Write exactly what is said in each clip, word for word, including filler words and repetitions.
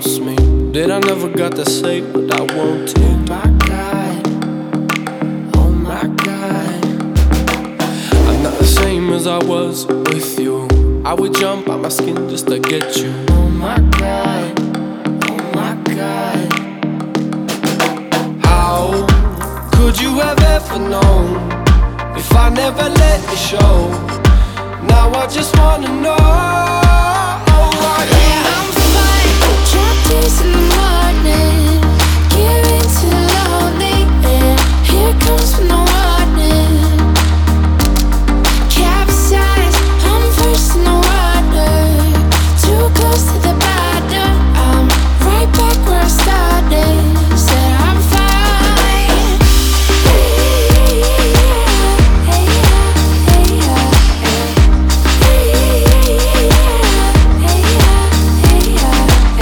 lost me. Did I never got to say what I wanted? Oh my God, oh my God. I'm not the same as I was with you. I would jump out my skin just to get you. Oh my God, oh my God. How could you have ever known if I never let you show? Now I just wanna know. Yeah, I'm fine. Drop days in the morning, getting too lonely, and here comes from the warning. Capsize, I'm first in the water, too close to the bottom. I'm right back where I started. Said I'm fine. Hey, yeah, hey, yeah, hey, yeah, hey, yeah, hey, yeah, hey, yeah.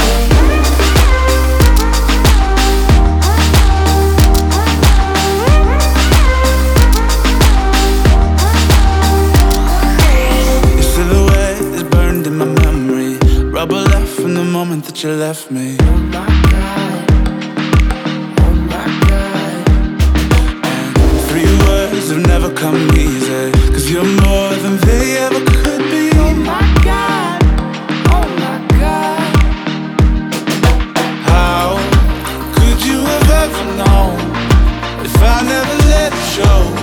Your silhouette is burned in my memory. Rubber left from the moment that you left me. Oh my God, oh my God. And three words have never come easy, 'cause you're more than they ever could be. Oh my God, oh my God. How could you have ever known if I never let it show?